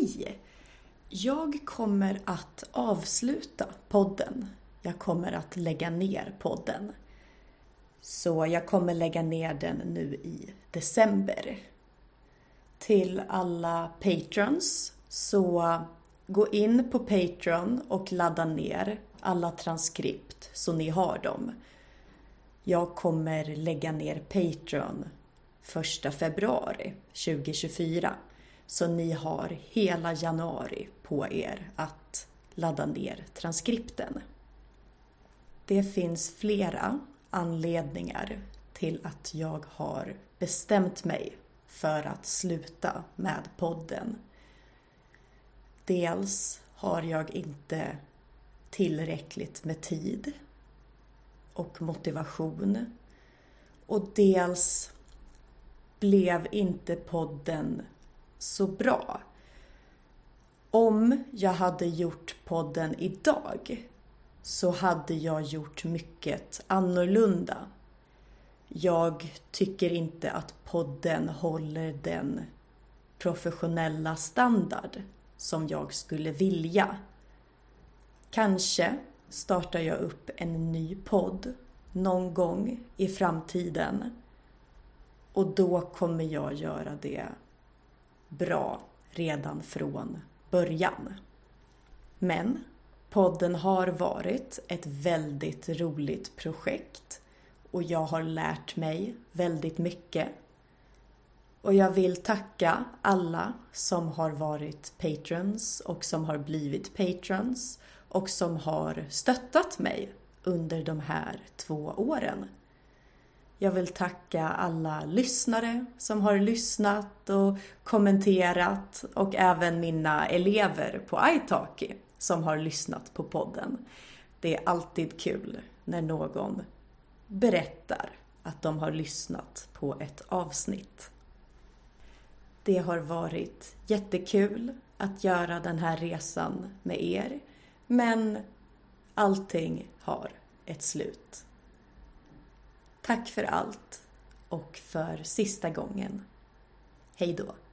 Hej! Jag kommer att avsluta podden. Jag kommer att lägga ner podden. Så jag kommer lägga ner den nu i december. Till alla patrons, så gå in på Patreon och ladda ner alla transkript så ni har dem. Jag kommer lägga ner Patreon 1 februari 2024. Så ni har hela januari på er att ladda ner transkripten. Det finns flera anledningar till att jag har bestämt mig för att sluta med podden. Dels har jag inte tillräckligt med tid och motivation. Och dels blev inte podden så bra. Om jag hade gjort podden idag så hade jag gjort mycket annorlunda. Jag tycker inte att podden håller den professionella standard som jag skulle vilja. Kanske startar jag upp en ny podd någon gång i framtiden. Och då kommer jag göra det bra redan från början. Men podden har varit ett väldigt roligt projekt och jag har lärt mig väldigt mycket. Och jag vill tacka alla som har varit patrons och som har blivit patrons och som har stöttat mig under de här 2 åren. Jag vill tacka alla lyssnare som har lyssnat och kommenterat och även mina elever på italki som har lyssnat på podden. Det är alltid kul när någon berättar att de har lyssnat på ett avsnitt. Det har varit jättekul att göra den här resan med er, men allting har ett slut. Tack för allt och för sista gången. Hej då!